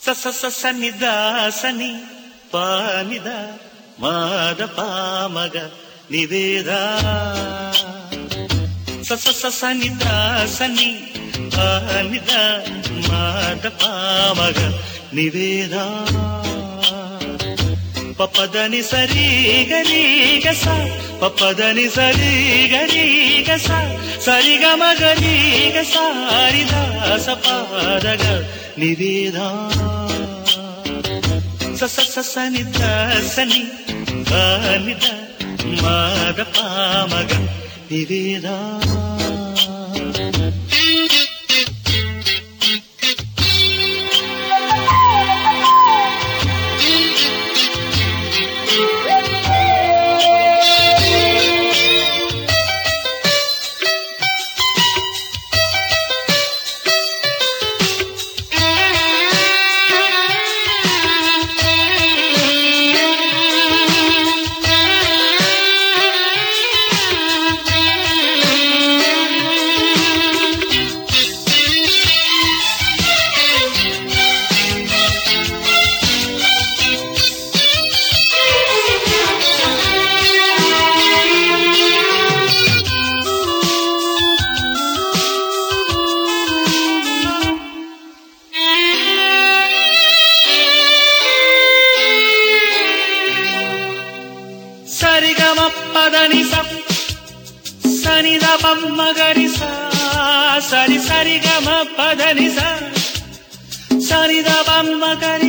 సన్నిదాసని పానిద మాద పామగ నివేదా సన్నిదాసని పానిద మాద పామగ నివేదా పపదని సరి గరి గస పపదని సరి గరి గస సరిగమ గరి గసారిదాస పాదగ నివేదా సన్నిదాసని పానిద మాద పామగ నివేదా సరిగమ పదని సనిద బమ్మ గరి సరి సరిగమ పదని సనిద బమ్మ గరి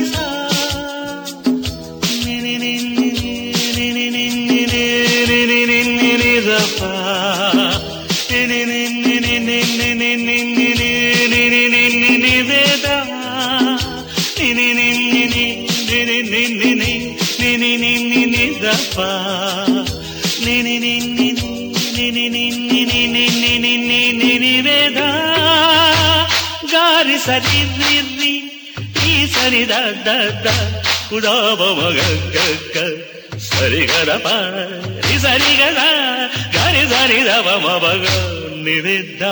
నివేదా గారి సరి రి ఈ సరి ద ఉడావ మగ సరి గర పరి సరి గద గరి సరి దవ మగ నివేదా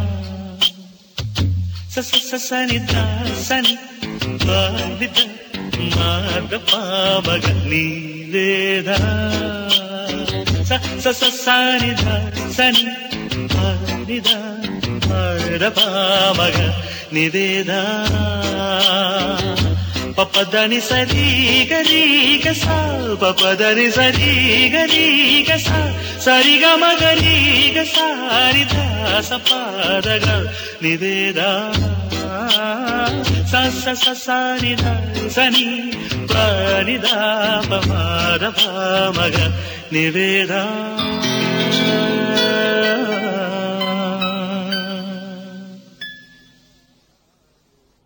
సని పానిద మాద పామగ నివేదా సని పానిద మాద పామగ నివేదా పపదని సరి గరి గస పపదని సరి గరి గస సరిగమ గరి గసారిదాస పాదగ నివేదా సని పానిద పమాద పామగ నివేదా